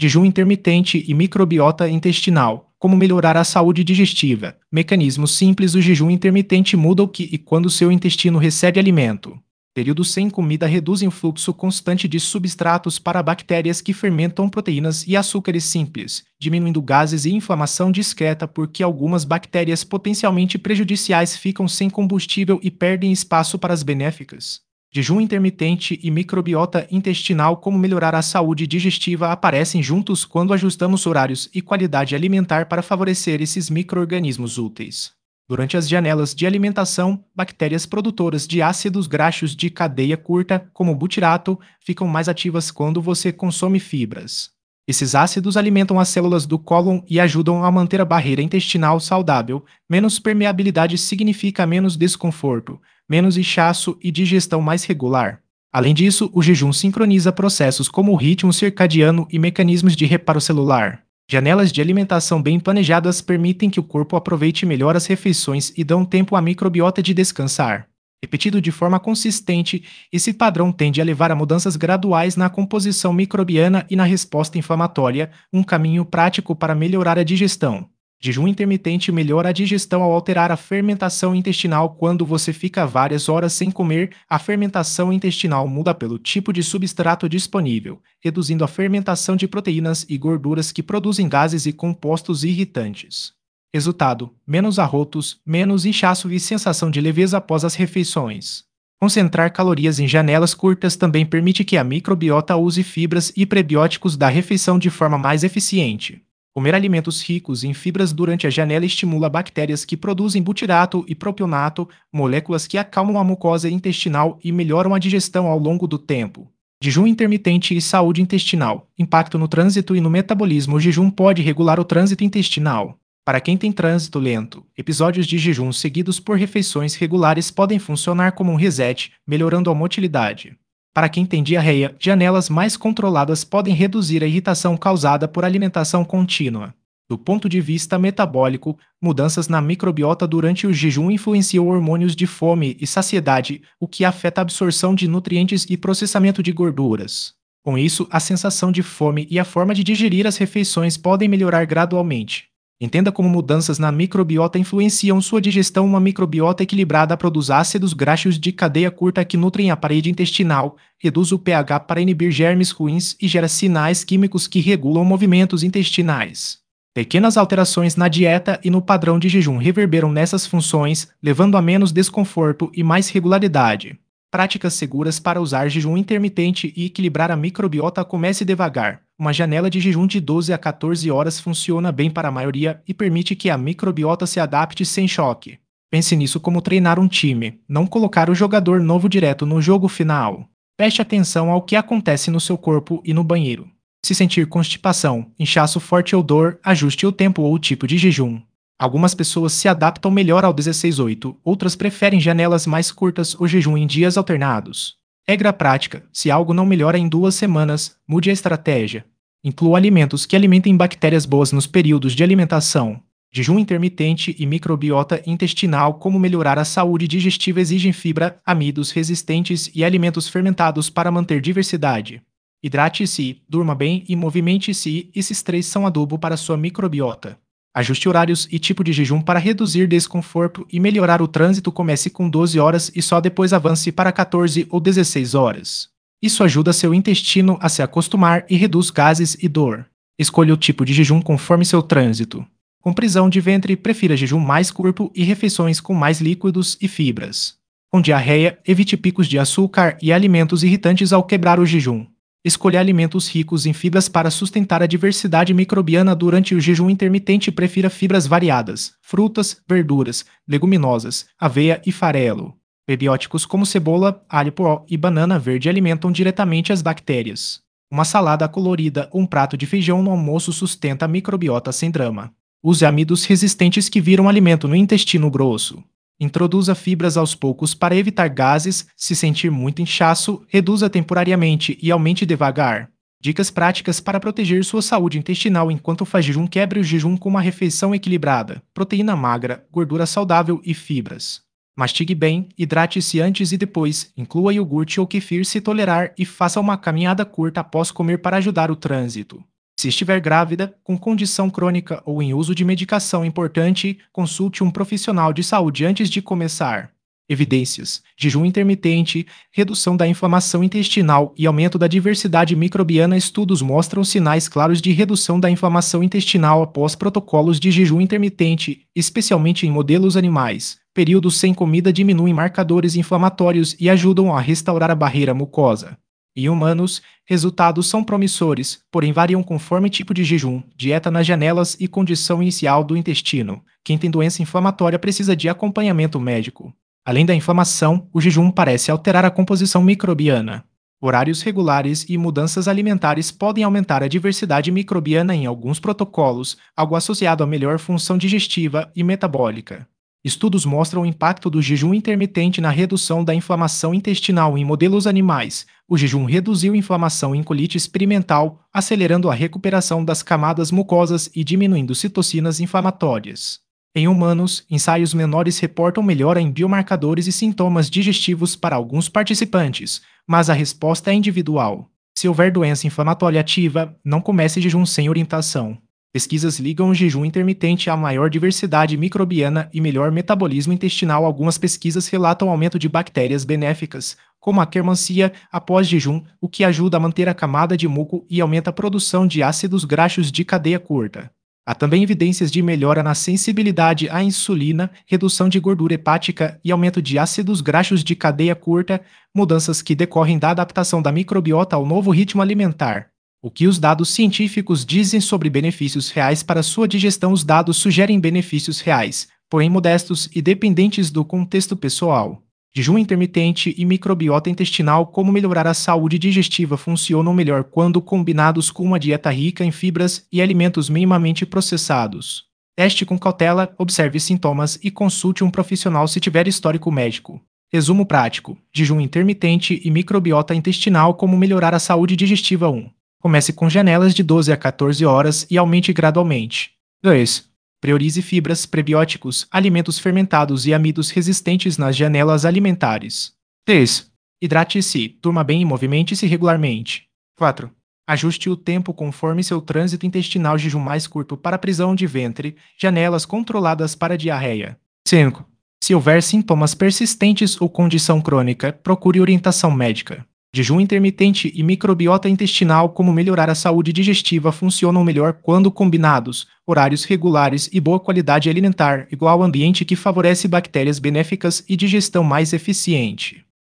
Jejum intermitente e microbiota intestinal. Como melhorar a saúde digestiva. Mecanismos simples do jejum intermitente muda o que e quando seu intestino recebe alimento. Períodos sem comida reduzem o fluxo constante de substratos para bactérias que fermentam proteínas e açúcares simples, diminuindo gases e inflamação discreta porque algumas bactérias potencialmente prejudiciais ficam sem combustível e perdem espaço para as benéficas. Jejum intermitente e microbiota intestinal. Como melhorar a saúde digestiva aparecem juntos quando ajustamos horários e qualidade alimentar para favorecer esses micro-organismos úteis. Durante as janelas de alimentação, bactérias produtoras de ácidos graxos de cadeia curta, como o butirato, ficam mais ativas quando você consome fibras. Esses ácidos alimentam as células do cólon e ajudam a manter a barreira intestinal saudável. Menos permeabilidade significa menos desconforto, menos inchaço e digestão mais regular. Além disso, o jejum sincroniza processos como o ritmo circadiano e mecanismos de reparo celular. Janelas de alimentação bem planejadas permitem que o corpo aproveite melhor as refeições e dão tempo à microbiota de descansar. Repetido de forma consistente, esse padrão tende a levar a mudanças graduais na composição microbiana e na resposta inflamatória, um caminho prático para melhorar a digestão. Jejum intermitente melhora a digestão ao alterar a fermentação intestinal. Quando você fica várias horas sem comer, a fermentação intestinal muda pelo tipo de substrato disponível, reduzindo a fermentação de proteínas e gorduras que produzem gases e compostos irritantes. Resultado: menos arrotos, menos inchaço e sensação de leveza após as refeições. Concentrar calorias em janelas curtas também permite que a microbiota use fibras e prebióticos da refeição de forma mais eficiente. Comer alimentos ricos em fibras durante a janela estimula bactérias que produzem butirato e propionato, moléculas que acalmam a mucosa intestinal e melhoram a digestão ao longo do tempo. Jejum intermitente e saúde intestinal. Impacto no trânsito e no metabolismo. O jejum pode regular o trânsito intestinal. Para quem tem trânsito lento, episódios de jejum seguidos por refeições regulares podem funcionar como um reset, melhorando a motilidade. Para quem tem diarreia, janelas mais controladas podem reduzir a irritação causada por alimentação contínua. Do ponto de vista metabólico, mudanças na microbiota durante o jejum influenciam hormônios de fome e saciedade, o que afeta a absorção de nutrientes e processamento de gorduras. Com isso, a sensação de fome e a forma de digerir as refeições podem melhorar gradualmente. Entenda como mudanças na microbiota influenciam sua digestão. Uma microbiota equilibrada produz ácidos graxos de cadeia curta que nutrem a parede intestinal, reduz o pH para inibir germes ruins e gera sinais químicos que regulam movimentos intestinais. Pequenas alterações na dieta e no padrão de jejum reverberam nessas funções, levando a menos desconforto e mais regularidade. Práticas seguras para usar jejum intermitente e equilibrar a microbiota. Comece devagar. Uma janela de jejum de 12 a 14 horas funciona bem para a maioria e permite que a microbiota se adapte sem choque. Pense nisso como treinar um time, não colocar o jogador novo direto no jogo final. Preste atenção ao que acontece no seu corpo e no banheiro. Se sentir constipação, inchaço forte ou dor, ajuste o tempo ou o tipo de jejum. Algumas pessoas se adaptam melhor ao 16/8, outras preferem janelas mais curtas ou jejum em dias alternados. Regra prática: se algo não melhora em 2 semanas, mude a estratégia. Inclua alimentos que alimentem bactérias boas nos períodos de alimentação. Jejum intermitente e microbiota intestinal. Como melhorar a saúde digestiva exigem fibra, amidos resistentes e alimentos fermentados para manter diversidade. Hidrate-se, durma bem e movimente-se. Esses 3 são adubo para sua microbiota. Ajuste horários e tipo de jejum para reduzir desconforto e melhorar o trânsito. Comece com 12 horas e só depois avance para 14 ou 16 horas. Isso ajuda seu intestino a se acostumar e reduz gases e dor. Escolha o tipo de jejum conforme seu trânsito. Com prisão de ventre, prefira jejum mais curto e refeições com mais líquidos e fibras. Com diarreia, evite picos de açúcar e alimentos irritantes ao quebrar o jejum. Escolha alimentos ricos em fibras para sustentar a diversidade microbiana durante o jejum intermitente. Prefira fibras variadas, frutas, verduras, leguminosas, aveia e farelo. Prebióticos como cebola, alho poró e banana verde alimentam diretamente as bactérias. Uma salada colorida ou um prato de feijão no almoço sustenta a microbiota sem drama. Use amidos resistentes que viram alimento no intestino grosso. Introduza fibras aos poucos para evitar gases. Se sentir muito inchaço, reduza temporariamente e aumente devagar. Dicas práticas para proteger sua saúde intestinal enquanto faz jejum. Quebre o jejum com uma refeição equilibrada, proteína magra, gordura saudável e fibras. Mastigue bem, hidrate-se antes e depois, inclua iogurte ou kefir se tolerar e faça uma caminhada curta após comer para ajudar o trânsito. Se estiver grávida, com condição crônica ou em uso de medicação importante, consulte um profissional de saúde antes de começar. Evidências: jejum intermitente, redução da inflamação intestinal e aumento da diversidade microbiana. Estudos mostram sinais claros de redução da inflamação intestinal após protocolos de jejum intermitente, especialmente em modelos animais. Períodos sem comida diminuem marcadores inflamatórios e ajudam a restaurar a barreira mucosa. Em humanos, resultados são promissores, porém variam conforme tipo de jejum, dieta nas janelas e condição inicial do intestino. Quem tem doença inflamatória precisa de acompanhamento médico. Além da inflamação, o jejum parece alterar a composição microbiana. Horários regulares e mudanças alimentares podem aumentar a diversidade microbiana em alguns protocolos, algo associado a melhor função digestiva e metabólica. Estudos mostram o impacto do jejum intermitente na redução da inflamação intestinal em modelos animais. O jejum reduziu inflamação em colite experimental, acelerando a recuperação das camadas mucosas e diminuindo citocinas inflamatórias. Em humanos, ensaios menores reportam melhora em biomarcadores e sintomas digestivos para alguns participantes, mas a resposta é individual. Se houver doença inflamatória ativa, não comece jejum sem orientação. Pesquisas ligam o jejum intermitente à maior diversidade microbiana e melhor metabolismo intestinal. Algumas pesquisas relatam aumento de bactérias benéficas, como a Akkermansia, após jejum, o que ajuda a manter a camada de muco e aumenta a produção de ácidos graxos de cadeia curta. Há também evidências de melhora na sensibilidade à insulina, redução de gordura hepática e aumento de ácidos graxos de cadeia curta, mudanças que decorrem da adaptação da microbiota ao novo ritmo alimentar. O que os dados científicos dizem sobre benefícios reais para sua digestão? Os dados sugerem benefícios reais, porém modestos e dependentes do contexto pessoal. Jejum intermitente e microbiota intestinal. Como melhorar a saúde digestiva funcionam melhor quando combinados com uma dieta rica em fibras e alimentos minimamente processados. Teste com cautela, observe sintomas e consulte um profissional se tiver histórico médico. Resumo prático: jejum intermitente e microbiota intestinal. Como melhorar a saúde digestiva. 1. Comece com janelas de 12 a 14 horas e aumente gradualmente. 2. Priorize fibras, prebióticos, alimentos fermentados e amidos resistentes nas janelas alimentares. 3. Hidrate-se, durma bem e movimente-se regularmente. 4. Ajuste o tempo conforme seu trânsito intestinal. Jejum mais curto para prisão de ventre, janelas controladas para diarreia. 5. Se houver sintomas persistentes ou condição crônica, procure orientação médica. Jejum intermitente e microbiota intestinal. Como melhorar a saúde digestiva funcionam melhor quando combinados. Horários regulares e boa qualidade alimentar, igual ao ambiente que favorece bactérias benéficas e digestão mais eficiente.